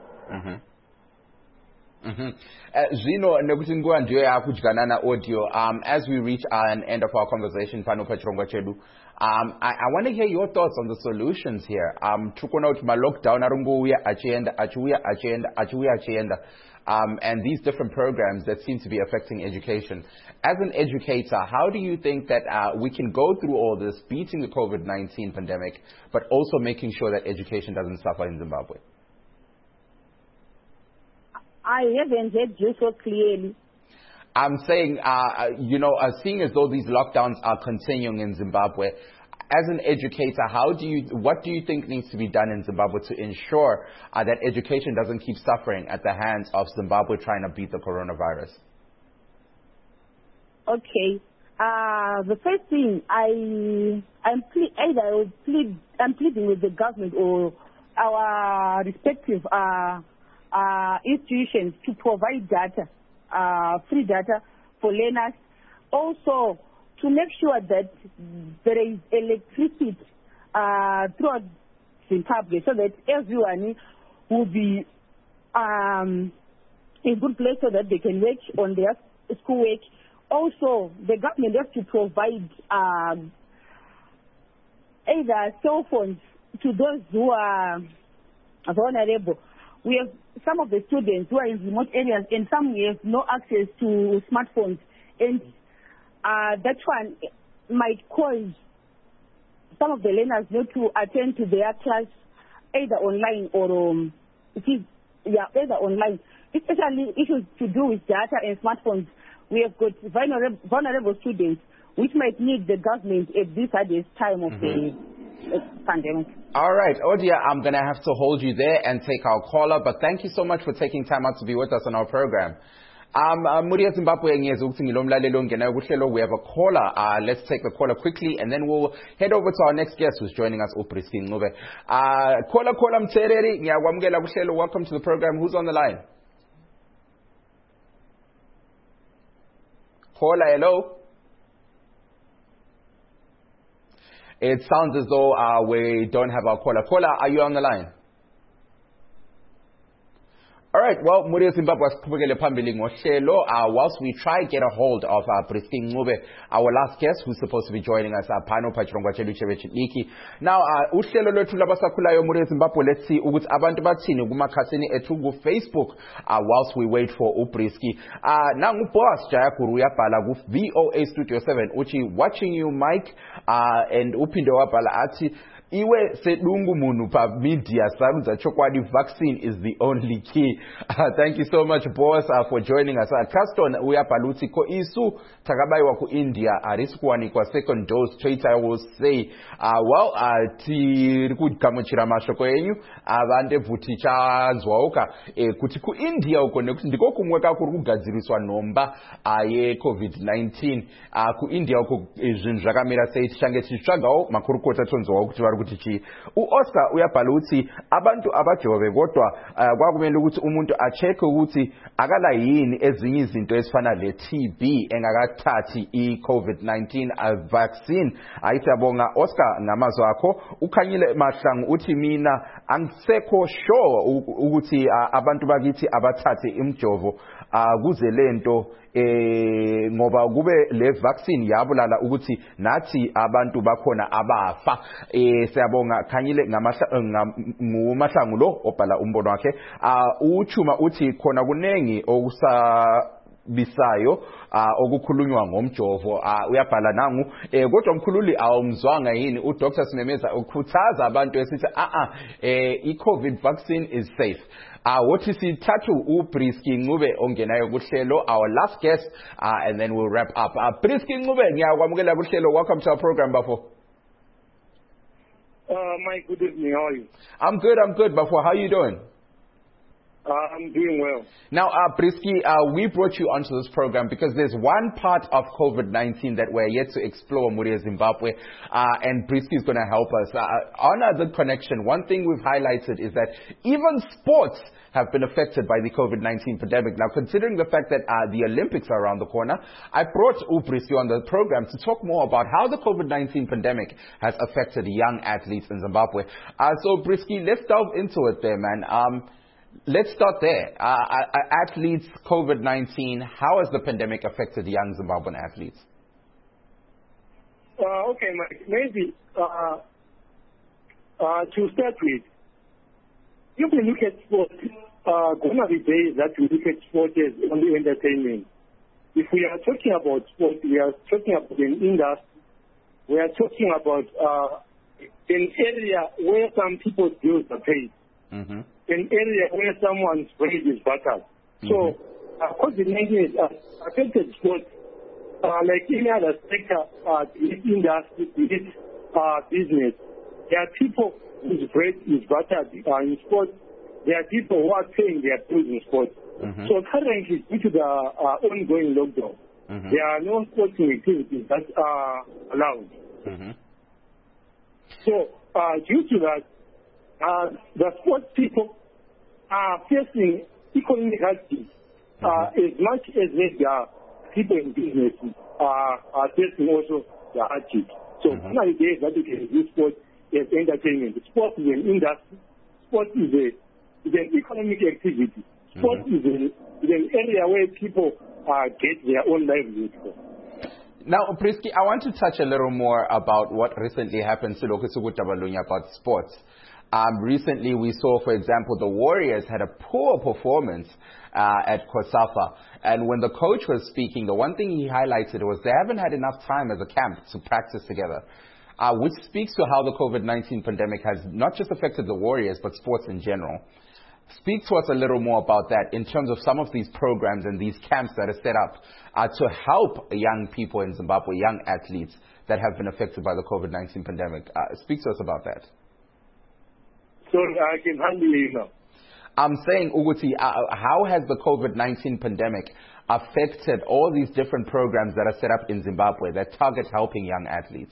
Zvino nekuti nguva ndiyo yakudyana na-audio, as we reach an end of our conversation pano pachirongwa chedu, I want to hear your thoughts on the solutions here. Tukona kuti ma-lockdown arongouya achienda, and these different programs that seem to be affecting education. As an educator, how do you think that we can go through all this, beating the COVID-19 pandemic, but also making sure that education doesn't suffer in Zimbabwe? I haven't heard you so clearly. I'm saying, seeing as though these lockdowns are continuing in Zimbabwe, as an educator, what do you think needs to be done in Zimbabwe to ensure that education doesn't keep suffering at the hands of Zimbabwe trying to beat the coronavirus? Okay. The first thing, I'm pleading with the government or our respective institutions to provide data, free data for learners. Also, to make sure that there is electricity throughout Zimbabwe so that everyone will be in a good place so that they can work on their schoolwork. Also, the government has to provide either cell phones to those who are vulnerable. We have some of the students who are in remote areas and some we have no access to smartphones. And that one might cause some of the learners not to attend to their class either online or either online. Especially issues to do with data and smartphones. We have got vulnerable students which might need the government at this hardest time of the pandemic. All right, Odia, I'm going to have to hold you there and take our caller, but thank you so much for taking time out to be with us on our program. We have a caller. Let's take the caller quickly, and then we'll head over to our next guest who's joining us, Upriski Ngube. Caller Mtereri, welcome to the program. Who's on the line? Caller, hello? It sounds as though we don't have our caller. Caller, are you on the line? All right, well, Muri Zimbabwe whilst we try to get a hold of Priskin Ngube, our last guest who's supposed to be joining us, Pano Pachirongwa Chedu Chevechitniki. Now, uhlelo lwethu labasakhulayo Muri Zimbabwe, let's see ukuthi abantu bathini kumakhathini ethu ku Facebook whilst we wait for Upriski. Nangu Boss Jayakuru uyabhala ku VOA Studio 7 uchi watching you Mike and uphinde wabhala athi Iwe sedungu munu pa media saruza chokwadi vaccine is the only key. Thank you so much, boss, for joining us. Caston uyapaluti ko isu takabaiwa ku India arisikuwani kwa second dose. Twitter will say, tiri kugamuchira mashoko yenyu avande vuticha zwauka kuti ku India uko ndiko kumweka kuri kugadziriswa nomba ye COVID-19 ku India uko zvinhu zvakamira sei tichange tichitsvagawo makurukota tonzwawo kuti vari Oscar uyabhala ukuthi abantu abajove kodwa kwakumele ukuthi umuntu acheke ukuthi akala yini ezinye izinto ezifana le TB engakathathi i-COVID-19 vaccine. Ayithabonga Oscar ngamazwi akho. Ukhanyile Mahlangu uthi mina angisekho sure ukuthi abantu bakithi abathathe imjovo kuze lento ngoba kube le vaccine yabulala ukuthi nathi abantu bakhona abafa. Siyabonga Khanyile nguMahlangu lo obhala umbono wakhe. Uchuma uthi khona kunengi bisayo okukhulunywa ngomjovo uyabhala nangu kodwa mkhululi awumzwanga yini uDr Sinemeza ukhuthaza abantu esithi i-COVID vaccine is safe. Wothi sithathu uBrisky Ncube ongenayo kuhlelo, our last guest, and then we'll wrap up. Brisky Ncube, ngiyakwamukela kuhlelo. Welcome to our program, Bafo. Mike, good evening. How are you? I'm good, Bafo. How are you doing? I'm doing well. Now, Brisky, we brought you onto this program because there's one part of COVID-19 that we're yet to explore, Muria Zimbabwe, and Brisky is going to help us. On the connection, one thing we've highlighted is that even sports have been affected by the COVID-19 pandemic. Now, considering the fact that the Olympics are around the corner, I brought Brisky on the program to talk more about how the COVID-19 pandemic has affected young athletes in Zimbabwe. So, Brisky, let's delve into it there, man. Let's start there. Athletes, COVID-19, how has the pandemic affected young Zimbabwean athletes? Okay, Mike, maybe to start with, if we look at sport, gone are the days that we look at sport as only entertainment. If we are talking about sport, we are talking about an industry. We are talking about an area where some people's bills are paid. Mm-hmm. An area where someone's bread is buttered. Mm-hmm. So, COVID-19 has affected sports like any other sector, this industry, this business. There are people whose bread is buttered in sports. There are people who are paying their bills in sports. Mm-hmm. So currently, due to the ongoing lockdown, mm-hmm. there are no sporting activities that are allowed. Mm-hmm. So, due to that, the sports people are facing economic hardship as much as the people in business are facing also the hardship. So nowadays that you can use sport as entertainment. Sport is an industry. Sport is an economic activity. Sport is an area where people get their own livelihood from. Now, Brisky, I want to touch a little more about what recently happened to about sports. Recently, we saw, for example, the Warriors had a poor performance at COSAFA. And when the coach was speaking, the one thing he highlighted was they haven't had enough time as a camp to practice together, which speaks to how the COVID-19 pandemic has not just affected the Warriors, but sports in general. Speak to us a little more about that in terms of some of these programs and these camps that are set up to help young people in Zimbabwe, young athletes that have been affected by the COVID-19 pandemic. Speak to us about that. Sorry, I can hardly hear you now. I'm saying, Uguti, how has the COVID-19 pandemic affected all these different programs that are set up in Zimbabwe that target helping young athletes?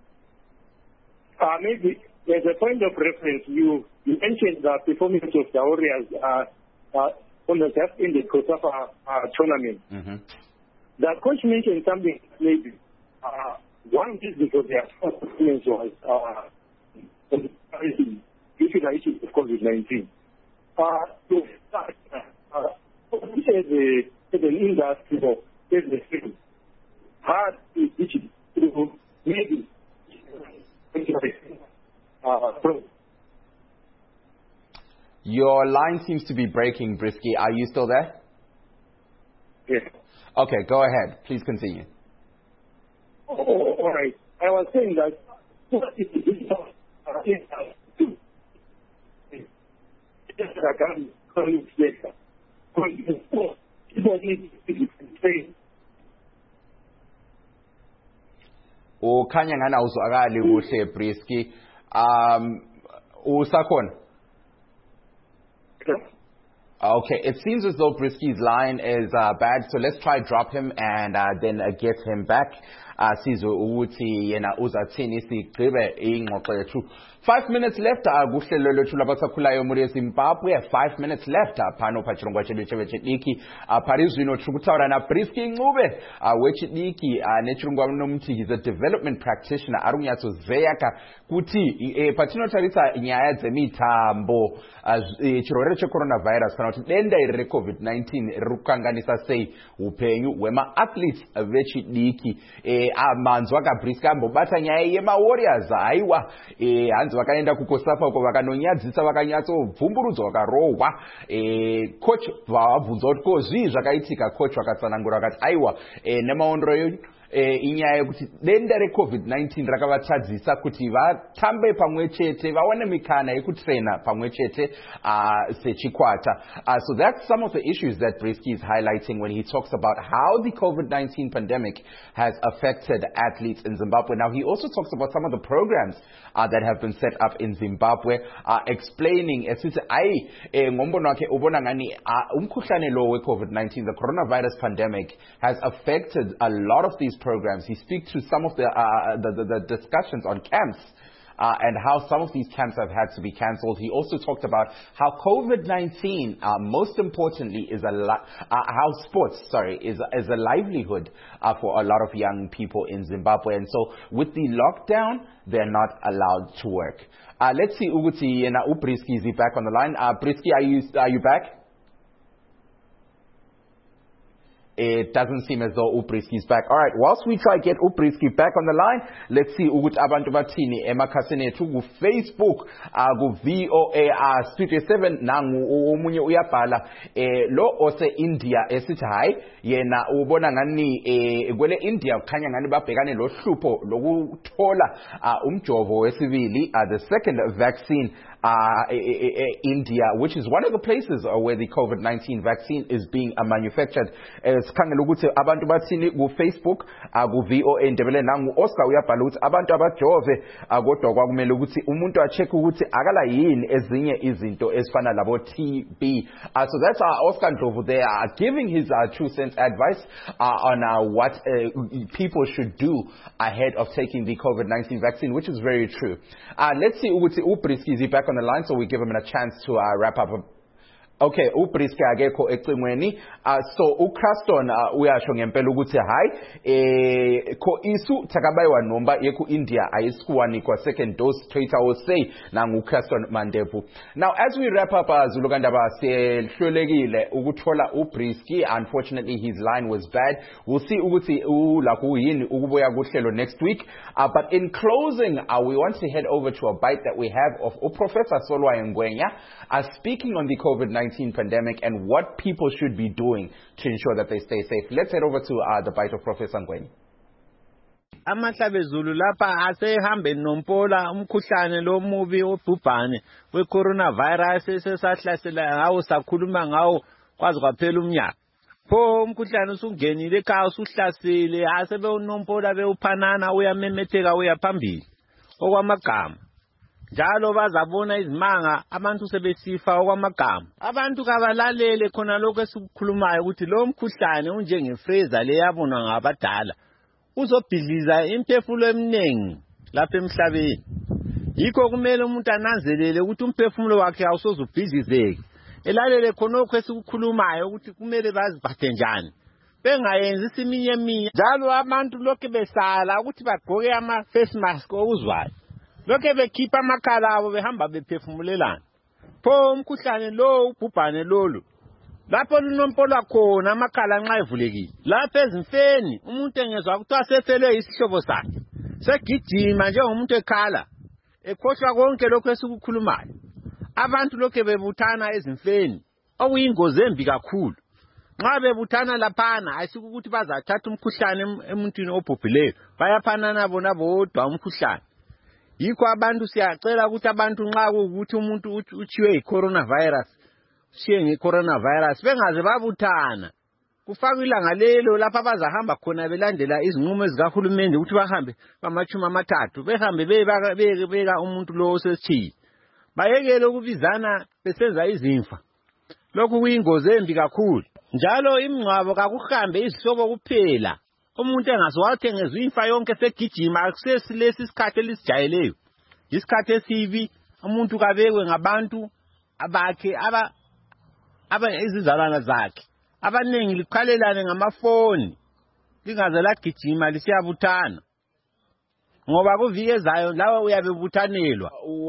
Maybe as a point of reference, you mentioned the performance of the Warriors on the just in the COSAFA tournament. Mm-hmm. The coach mentioned something maybe one is because their performance was due to the issue of COVID-19. As an industry or as a field, hard to maybe Your line seems to be breaking, Brisky. Are you still there? Yes. Okay, go ahead. Please continue. All right. I was saying that ukhanya ngana uzwakali kuhle Brisky. Usakhona? Okay, it seems as though Brisky's line is bad, so let's try drop him and then get him back. Sizwe ukuthi yena uzathini sigqibe ingxoxo yethu. 5 minutes left kuhlelo lwethu labasakhulayo muri Zimbabwe. 5 minutes left phano pachirongwa chedu chevechidiki parizvino tiri kutaura naBrisky Ncube wechidiki nechirongwa nomuti he's a development practitioner ari kunyatsozeya kuti patinotarisa nyaya dzemitambo chirwere checoronavirus kana kuti denda iri reCovid-19 riri kukanganisa sei upenyu hwemaathletes vechidiki manzwa kaBrisk ambobata nyaya yema-Warriors haiwa hanzi vakaenda kukosafa uko vakanonyadzisa vakanyatsobvumburudzwa vakarohwa coach vabvunza kuti ko zvii zvakaitika coach vakatsanangura vakati aiwa nemaondero inyaya yekuti denda reCovid-19 rakavatadzisa kuti vatambe pamwe chete vawane mikana yekutraina pamwe chete sechikwata. So that's some of the issues that Brisky is highlighting when he talks about how the COVID-19 pandemic has affected athletes in Zimbabwe. Now he also talks about some of the programs that have been set up in Zimbabwe, explaining ngombono wakhe ubona ngani umkhuhlane lo we-COVID-19, the coronavirus pandemic, has affected a lot of these programs. He speaks to some of the discussions on camps and how some of these camps have had to be cancelled. He also talked about how COVID-19, most importantly, is how sports, is a livelihood for a lot of young people in Zimbabwe. And so with the lockdown, they're not allowed to work. Let's see, Uguti and Brisky, is he back on the line? Brisky, are you back? It doesn't seem as though Brisky is back. All right, whilst we try to get Brisky back on the line, let's see ukuthi abantu bathini emakhasini ethu ku Facebook, ku VOA Studio 7 nangu omunye uyabhala lo ose India esithi hayi yena ubona ngani kwele India kukhanya ngani babhekane lohlupho lokuthola umjovo wesibili, the second vaccine. India, which is one of the places where the COVID-19 vaccine is being manufactured. Sikhangela ukuthi abantu bathini ku Facebook, ku VOA Ndebele nangu Oscar uyabhala ukuthi abantu abajove kodwa kwakumele ukuthi umuntu acheck ukuthi akala yini ezinye izinto ezifana labo TB. So that's Oscar Ndlovu there giving his 2 cents advice on what people should do ahead of taking the COVID-19 vaccine, which is very true. Let's see ukuthi Brisky is back on the line, so we give him a chance to wrap up. Okay, uBrisky akekho ecingweni. So uCraston uyasho ngempela ukuthi hayi ko isu thakabayiwa nomba yeku India ayisikuwani kwa second dose straight away say nangu uCraston Mandevu. Now as we wrap up Zulukandaba sehlelekile ukuthola uBrisky. Unfortunately his line was bad. We'll see ukuthi ulakhu yini ukubuya kuhlelo next week. But in closing we want to head over to a bite that we have of Professor Solwa Ngwenya speaking on the COVID-19 pandemic and what people should be doing to ensure that they stay safe. Let's head over to the bite of Professor Ngweni. Amahlabezulu lapha asehambe nompola umkhuhlane lo mubi obhubhane we-coronavirus esesahlasela ngawo sakhuluma ngawo kwazi kwaphela umnyaka. Pho umkhuhlane usungenile ekhaya usuhlasile asebewunompola bewuphanana uyamemetheka uyaphambili okwamagama. Njalo bazabona izimanga abantu sebesifa okwamagama. Abantu kabalalele khona lokho esikukhulumayo ukuthi lo mkhuhlane unjengefreza leyabonwa ngabadala. Uzobhidliza imphefumulo eminingi lapha emhlabeni. Yikho kumele umuntu ananzelele ukuthi umphefumulo wakhe awusozubhidlizeki. Elalele khonokho esikukhulumayo ukuthi kumele baziphathe njani. Bengayenzi isiminye. Njalo abantu lokho besala ukuthi bagqoke ama face mask okuzwayo. Lokho bekhipha amakhala abo behamba bephefumulelana. Pho umkhuhlane lo ubhubhane lolu lapho lunompola khona amakhala nxa evulekile. Lapha ezimfeni umuntu engezwa ukuthi asefelwe isihlobo sakhe segijima njengomuntu ekhala ekhohlwa konke lokho esikukhulumayo. Abantu lokho bebuthana ezimfeni okuyingozi embi kakhulu. Nxa bebuthana laphana ayisikukuthi bazathatha umkhuhlane emuntwini obhubhileyo bayaphanana bona bodwa umkhuhlane. Yikho abantu siyacela ukuthi abantu nxa ukuthi umuntu uchiwe coronavirus siye ngecoronavirus bengaze babuthana. Kufakwe ilanga lelo lapha bazahamba khona belandela izinqumo ezikahulumende ukuthi bahambe bamachuma amathathu behambe beka umuntu lo osesichiye. Bayekele ukubizana besenza izimfa. Lokhu kuyingozi embi kakhulu. Njalo imingcwabo kakuhambe izihlobo kuphela. Umuntu engaziwathi ngezwe imfa yonke segijima akusesilesi isikhathi elisijayeleyo. Isikhathi esibi umuntu kabekwe ngabantu abakhe izizalwana zakhe. Abanengi likhalelane ngamafoni. Lingaze lagijima lisiyabuthana. ngoba kuvike ezayo lawa uyabe buthanelwa.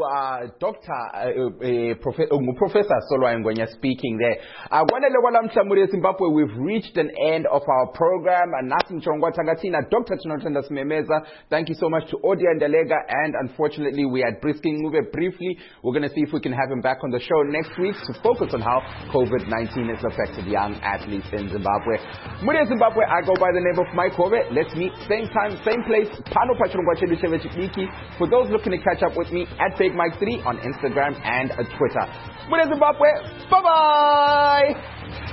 Professor Solwayo Ngwenya speaking there. Kwanele kwalamhla muri Zimbabwe, we've reached an end of our program. Nasi mchongwa tangatina Dr. Tinotenda Simemeza. Thank you so much to Odia Ndelega, and unfortunately we had Brisking Mube briefly. We're going to see if we can have him back on the show next week to focus on how COVID-19 has affected young athletes in Zimbabwe. Muri Zimbabwe, I go by the name of Mike Hove. Let's meet same time, same place. Pano Pachongwa Chedu Chiki. For those looking to catch up with me, at Big Mike 3 on Instagram and Twitter. Muri Zimbabwe, bye-bye!